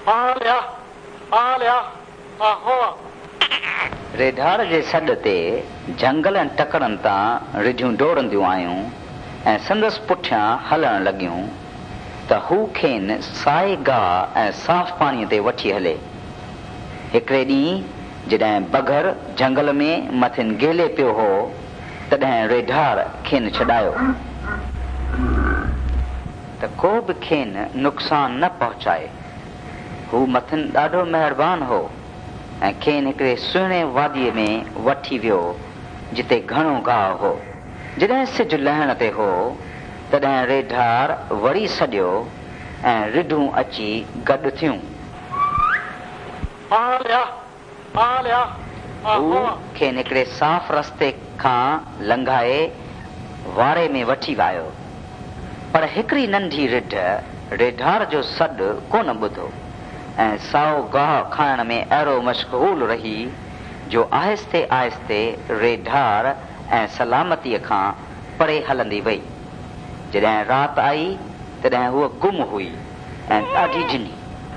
रेढार जे सॾ ते झंगल ऐं टकरनि तां रिढियूं डोड़ंदियूं आयूं ऐं संदसि पुठियां हलण लॻियूं त हू खेनि साए गाह ऐं साफ़ पाणीअ ते वठी हले। हिकिड़े ॾींहुं जॾहिं बघर झंगल में मथिन गेले पियो हो तॾहिं रेढार खेनि छॾायो त को बि खेनि नुक़सान न पहुचाए। हू मथिन ॾाढो महिरबान हो ऐं खेनि हिकिड़े सुहिणे वादीअ में वठी वियो जिते घणो गाहु हो। जॾहिं सिज लहण ते हो तॾहिं रेढार वरी सॼियो ऐं रिढूं अची गॾु थियूं। हू खेनि हिकिड़े साफ़ रस्ते खां लंघाए वारे में वठी वियो, पर हिकिड़ी नंढी रिढ रेढार जो सॾु कोन ॿुधो ऐं साओ गाह खाइण में अहिड़ो मशगूल रही जो आहिस्ते आहिस्ते रेढार ऐं सलामतीअ खां परे हलंदी वई। जॾहिं राति आई तॾहिं हूअ गुम हुई ऐं ॾाढी झिनी।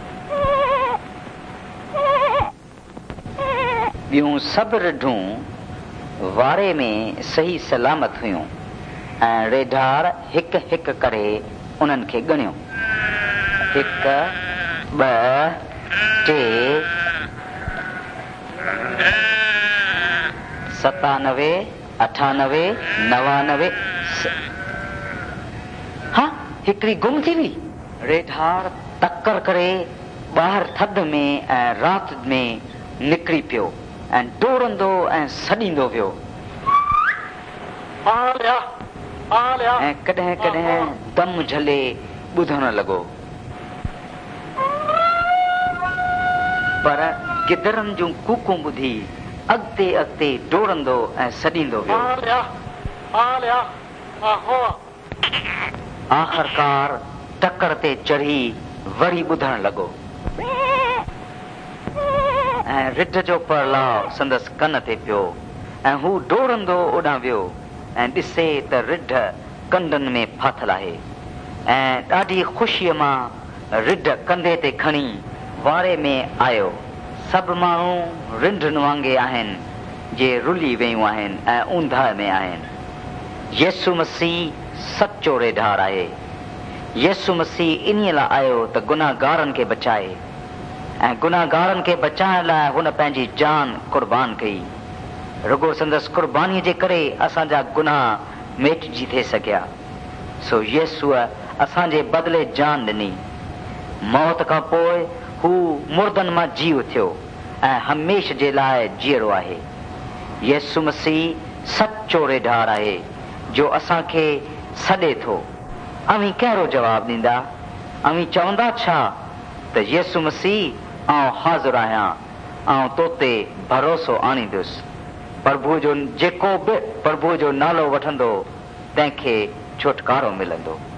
ॿियूं सभु रिढूं वारे में सही सलामत हुयूं ऐं रेढार हिकु हिकु करे उन्हनि खे ॻणियो। 1 2 3 97 98 99। हा, हिकिड़ी गुम थी हुई। रेढार तकर करे ॿाहिरि थधि में ऐं राति में निकिरी पियो ऐं डोड़ंदो ऐं सॾींदो वियो ऐं कॾहिं कॾहिं दम झले ॿुधण लॻो, पर गिदरनि जूं कूकूं ॿुधी अॻिते अॻिते डोड़ंदो ऐं सॾींदो वियो। आख़िरकार टकर ते चढ़ी वरी ॿुधण लॻो ऐं रिढ जो परलाव संदसि कन ते पियो ऐं हू डोड़ंदो ओॾां वियो ऐं ॾिसे त रिढ कंधनि में फाथल आहे ऐं ॾाढी ख़ुशीअ मां रिढ कंधे ते खणी वारे में आयो। सभु माण्हू रिंढुनि वांगुरु आहिनि जे रुली वियूं आहिनि ऐं ऊंधा में आहिनि। यसु मसीह सचो रेढार आहे। यसु मसीह इन्हीअ लाइ आयो त गुनाहगारनि खे बचाए ऐं गुनाहगारनि खे बचाइण लाइ हुन पंहिंजी जान क़ुर्बान कई। रुगो संदसि क़ुर्बानीअ जे करे असांजा गुनाह मेटिजी थे सघिया। सो येसूअ असांजे बदिले जान ॾिनी। मौत खां पोइ हू मुर्दनि मां जी उथियो ऐं हमेशह जे लाइ जीअरो आहे। यसु मसीह सचो रेढार आहे जो असांखे सॾे थो। अवीं कहिड़ो जवाबु ॾींदा? अवीं चवंदा छा त यसु मसीह आउं हाज़िर आहियां, आउं तो ते भरोसो आणींदुसि। प्रभु जो जेको बि प्रभु जो नालो वठंदो तंहिंखे छुटकारो मिलंदो।